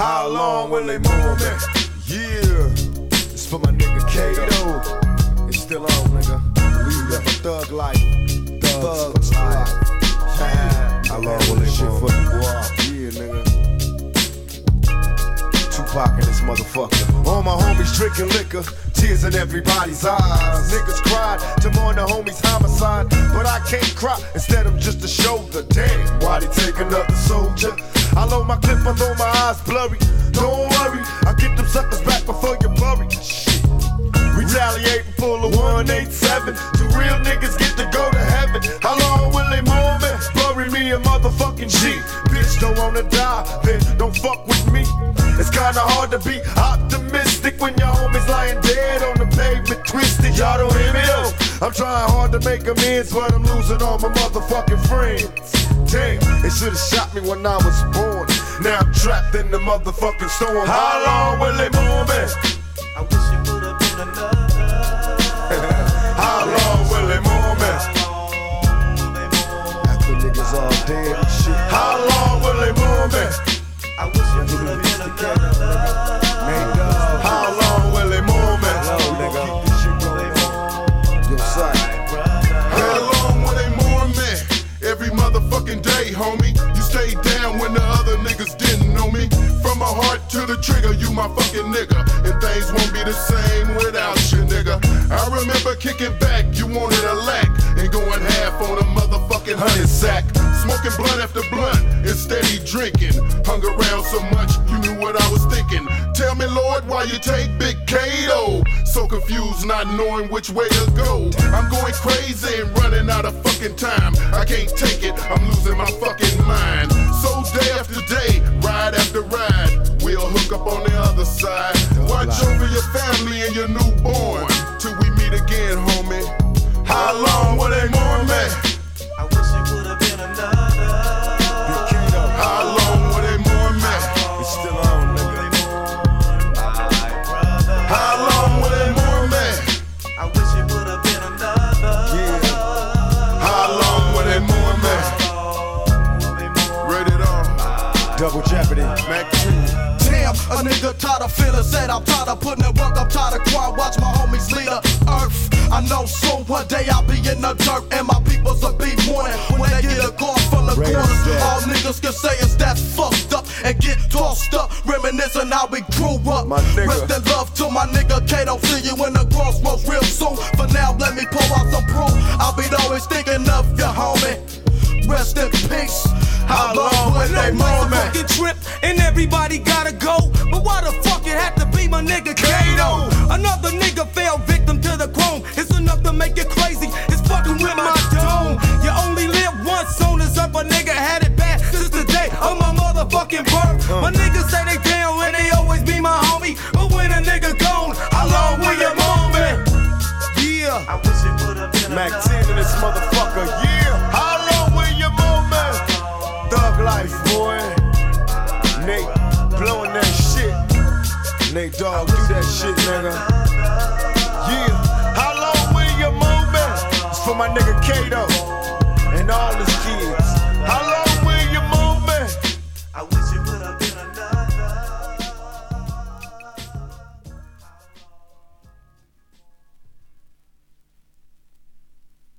How long will they move me? Yeah, it's for my nigga Kato. It's still on, nigga. Live a thug life. Thug life. How long will they shit for the boy? Yeah, nigga. Tupac in this motherfucker. All my homies drinking liquor, tears in everybody's eyes. Niggas cried to mourn the homies' homicide, but I can't cry. Instead, I'm just a shoulder. Damn, why'd he take another soldier? I load my clip, although my eyes blurry. Don't worry, I'll get them suckers back before you bury. Shit. Retaliate and pull a 187. Two real niggas get to go to heaven. How long will they mourn me? Bury me a motherfucking G. Bitch, don't wanna die, then don't fuck with me. It's kinda hard to be optimistic when your homies lying dead on the pavement, twisted. Y'all don't hear me though. I'm trying hard to make amends, but I'm losing all my motherfucking friends. Damn, they should've shot me when I was born. Now I'm trapped in the motherfucking storm. How long will they mourn me? I wish it would've been another. How long will they mourn me? After niggas all dead and shit. How long will they mourn me? I wish it would've been another. How long will they mourn me? Hello, nigga. Keep this shit going on. Yo, son. How long will they mourn me? Every motherfucking day, homie. You stayed down when the other niggas didn't know me. From my heart to the trigger, you my fucking nigga. And things won't be the same without you, nigga. I remember kicking back, you wanted a lack. And going half on a motherfucking 100 sack. Smoking blunt after blunt and steady drinking. Hung around so much, you knew what I was thinking. Tell me, Lord, why you take Big Kato? So confused, not knowing which way to go. I'm going crazy and running out of fucking time. I can't take it, I'm losing my fucking mind. So day after day, ride after ride, we'll hook up on the other side. Watch over your family and your newborn till we meet again, homie. How long will they mourn me? I wish it would've been another. How long will they mourn me? It's still on, nigga. How long will they mourn me? I wish it would've been another. Yeah. How long will they mourn me? Rated R. Double Jeopardy. Mac 2. Damn, a nigga tired of feeling sad. I'm tired of putting in work. I'm tired of crying. Watch my homies lead the earth. I know soon one day I'll be in the dirt and my peoples will be mourning when they get a call from the corners. All niggas can say is that's fucked up and get tossed up, reminiscing how we grew up. Rest in love to my nigga Kato. See you in the crossroads real soon. For now, let me pull out some proof. I'll be always thinking of you, homie. Rest in peace. How long will they mourn me? Fucking trip and everybody gotta go, but why the fuck it had to be my nigga Kato? Another nigga fell victim to the chrome. It's enough to make you crazy. It's fucking with my dome. You only live once, soon as up a nigga had it bad since the day of my motherfucking birth. My niggas say they down and they always be my homie, but when a nigga gone, how long will you mourn me? Yeah. I wish it would've been Mac another. 10 in this motherfucker. Yeah. How long will you mourn me? Thug life, boy. Nate blowing that shit. Nate Dogg, do that shit, nigga. Yeah. How long will you mourn me? It's for my nigga Kato.